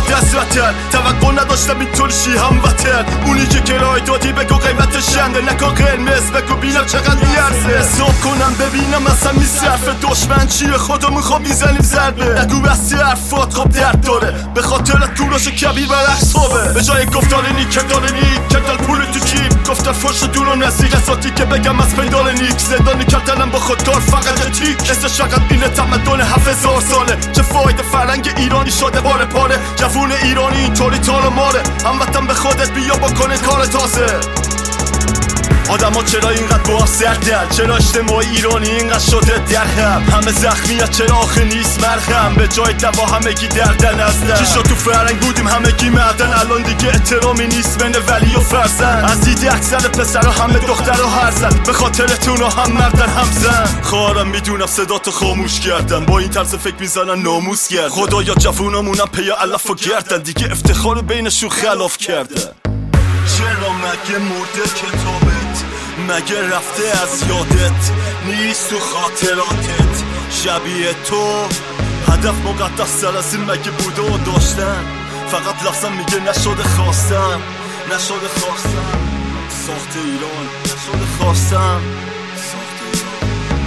رفتی از وطن. توقع نداشتم اینطور شی هموطن. اونی که کرای دادی بگو قیمتش چنده، نکن قرمز بگو بینم چقدر میارزه. حساب کنم ببینم اصلا میصرفه. دشمن چیه خودمون خب میزنیم ضربه. نگو بستی حرفات خب درد داره، به خاطر طولش کبیر بر احسابه. به جای گفتار نیک داره نیک کردن پول تو جیب، گفتن فرش دور و نزدیک اساتی که بگم از پیدال نیک. زندانی کردنم با خودکار فقط یه تیک، اسمش فقط اینه تمدن 7000 ساله. چه فایده فرنگ ایرانی شده باره پاره، جوون ایرانی اینطوری تار ماره. هموطن به خودت بیا بکنه کار تازه. آدم ها چرا اینقدر با سردن؟ چرا اجتماع ایرانی اینقدر شده درهم؟ همه زخمی ها چرا آخه نیست مرهم؟ به جای دوا همگی دردن ازدن. چیشا تو فرنگ بودیم همگی مردن، الان دیگه احترامی نیست بین ولی و فرزند. از دیدی اکثر پسر ها همه دختر و هر زن، به خاطرتون هم مردن هم زن. خواهرم میدونم صداتو خاموش کردن، با این طرز فکر میزنن ناموس گرد. خدایا جوونامونم پی علف و گردن، دیگه افتخار بینشون خلاف کردن. چرا مگه مرده کتابت؟ مگه رفته از یادت؟ نیست تو خاطراتت شبیه تو؟ هدف مقدس تر از این مگه بوده و داشتن؟ فقط لفظم میگه نشده خواستم، نشده خواستم. ساخت ایران نشده خواستم، ساخت ایران.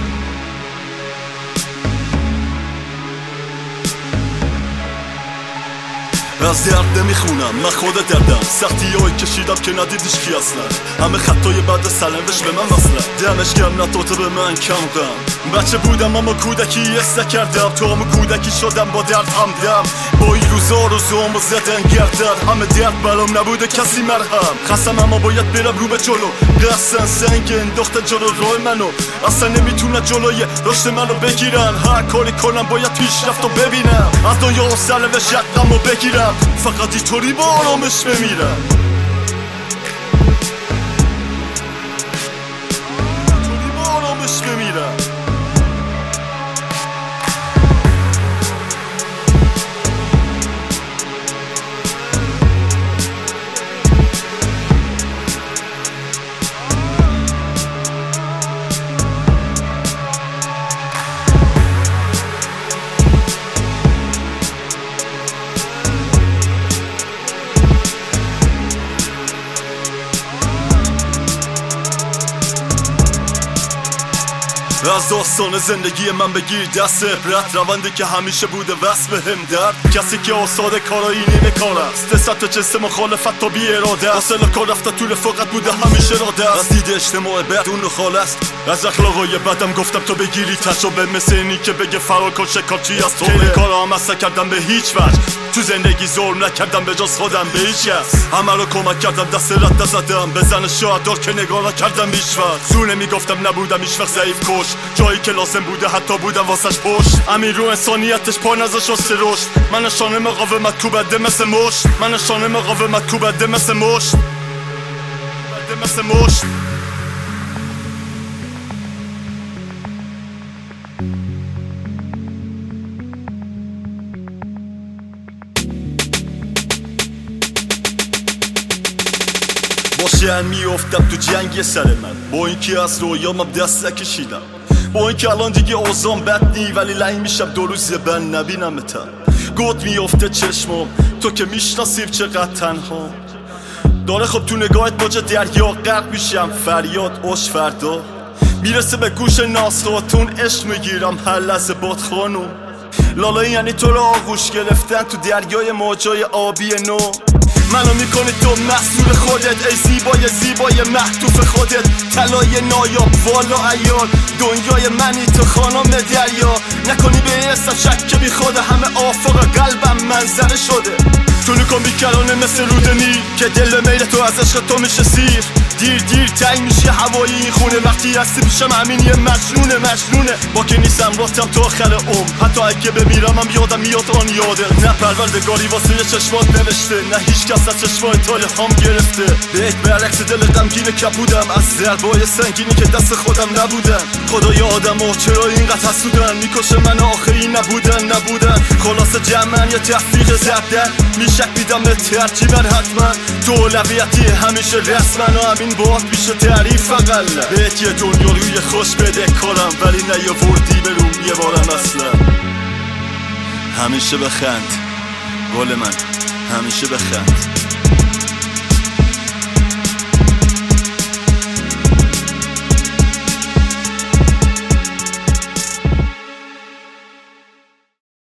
از درد نمیخونم من خود دردم، سختی هایی کشیدم که ندیدیش کی اصلا. همه خطای بعد سلندش به من وصله، دمش گرم نداده به من کم غم. بچه بودم اما کودکی است کردم، تو همه کودکی شدم با درد همدم. با این روزا روزامو زدن گردن، همه درد برام نبوده کسی مرهم. خستم اما باید برم رو به جلو، قصن سنگ انداختن جلو راه منو. اصلا نمیتونن جلوی رشد منو بگیرن، هر کاری کنم باید پیشرفتو ببینم. از دنیا و سرنوشت یقمو بگیرم، فقط اینطوری با آرامش بمیرم. اینطوری با آرامش بمیرم. از داستان زندگی من بگیر دست عبرت، روندی که همیشه بوده وصل به هم درد. کسی که آساده کارایی نیمه کار است، دستت جنس مخالفت تا بی اراده است. اصلا کار رفته طول فقط بوده همیشه راده است. از دید اجتماع بعد اون خال است، از اخلاقای بدم گفتم تو بگیری تجربه. مثل اینی که بگه فرار کن شکارچی از تو. خیلی کارا هم اصلا کردم به هیچ وجه، تو زندگی ظلم نکردم به جز خودم به هیچ کس. همه رو کمک کردم دست رد نزدم، به زن شهدا که نگاه نکردم هیچ وقت. زونه میگفتم نبودم هیچ وقت ضعیف کش، جایی که لازم بوده حتی بودم واسش پشت. امیر رو انسانیتش پا نذاش واسه رشد، من نشانه مقاومت تو بده مثل مشت. من نشانه مقاومت تو بده مثل مشت، بده مثل مشت. باشن میافتم تو جنگ سر من، با اینکه از رویامم دست نکشیدم. با اینکه الان دیگه اوضاعم بد نی، ولی لنگ میشم دو روز زبن نبینمتم. گوت میافته چشمم تو که میشناسیم چقدر تنها. داره خب تو نگاهت باجه دریا غرق میشم، فریاد اوش فردا میرسه به گوش ناسخاتون. عشق میگیرم هر لحظه باد خانم. لالا یعنی تو رو آغوش گرفتن تو دریای موجای آبی نو. منو میکنی تو مسئول خودت، ای زیبای زیبای محتوف خودت. طلای نایاب والا عیال، دنیای منی تو خانم دریا. نکنی به این شک که بی خود همه آفاق قلبم منظره شده. تو نکن بیکرانه مثل رودنی که دل میل تو از عشق تو میشه سیر. دیر دیر تنگ میشه هوایی این خونه، وقتی هستی پیشم همین یه مجنونه. با که نیستم راستم تا آخر حتی اگه بمیرم هم یادم میاد آن یاده. نه پروردگاری واسه چشمات نوشته، نه هیچ کس از چشمات هم گرفته. بهت برعکس دل غمگین کبودم از ضربای سنگینی که دست خودم نبودن. خدایا آدمو چرا اینقدر حسودن، میکشه من آخری نبودن. خلاص جمعن یه تفریق زدن، میشک بیدم به ترجیبن حتما. تو اولویتی همیشه رسمن و همین باید میشه تعریف اقل. بهت یه دنیا روی خوش بده کارم، ولی نیاوردی بروم یه بارم اصلا. همیشه بخند گل من. همیشه بخند.